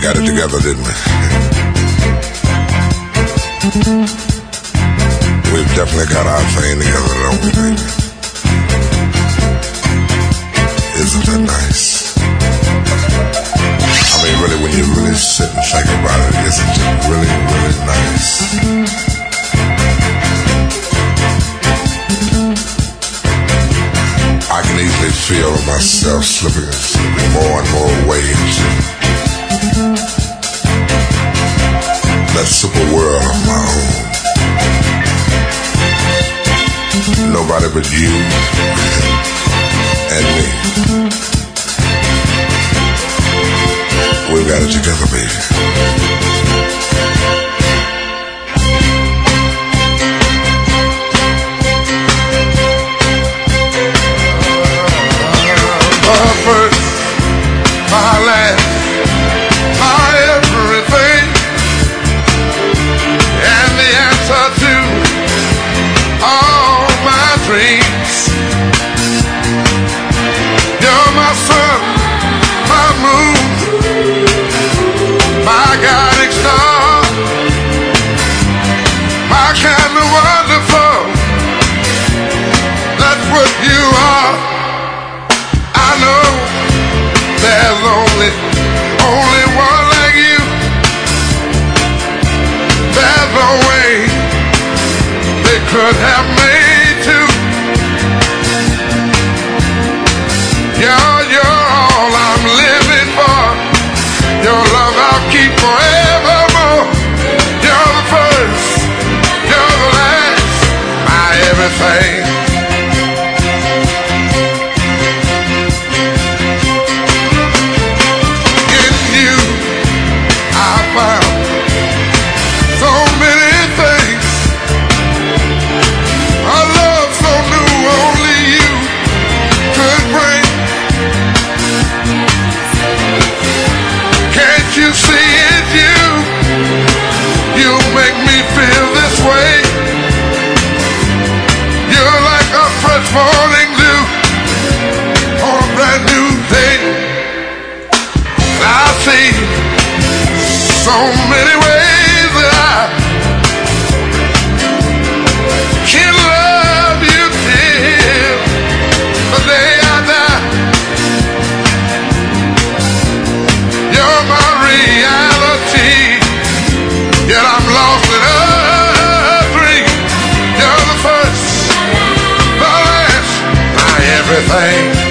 got it together, didn't we? We've definitely got our thing together, don't we, baby? Isn't that nice? I mean, really, when you really sit and think about it, isn't it really, really nice? I can easily feel myself slipping more and more away into that super world of my own. Nobody but you and me. We've got it together, baby. First, my last, my everything, and the answer to all my dreams. You're my sun, my moon, my guiding star, my kind of wonderful. That's what you are. I know there's only one like you. There's no way they could have made two. You're all I'm living for. Your love I'll keep forevermore. You're the first, you're the last, my everything. Morning dew on a brand new day. And I see so many ways that I can love you till the day I die. You're my reality, yet I'm lost in a dream. You're the first, everything.